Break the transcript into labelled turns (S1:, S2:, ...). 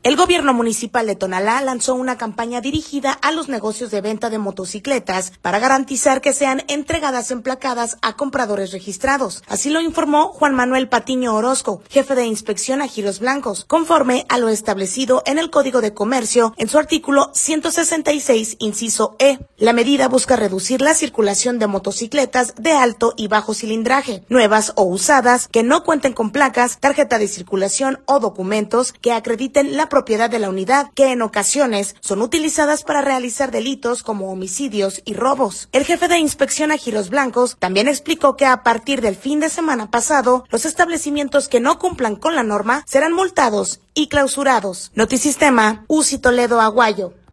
S1: El gobierno municipal de Tonalá lanzó una campaña dirigida a los negocios de venta de motocicletas para garantizar que sean entregadas emplacadas a compradores registrados. Así lo informó Juan Manuel Patiño Orozco, jefe de inspección a giros blancos, conforme a lo establecido en el Código de Comercio en su artículo 166, inciso E. La medida busca reducir la circulación de motocicletas de alto y bajo cilindraje, nuevas o usadas, que no cuenten con placas, tarjeta de circulación o documentos que acrediten la propiedad de la unidad, que en ocasiones son utilizadas para realizar delitos como homicidios y robos. El jefe de inspección a giros blancos también explicó que a partir del fin de semana pasado, los establecimientos que no cumplan con la norma serán multados y clausurados. Notisistema, Uzi Toledo Aguayo.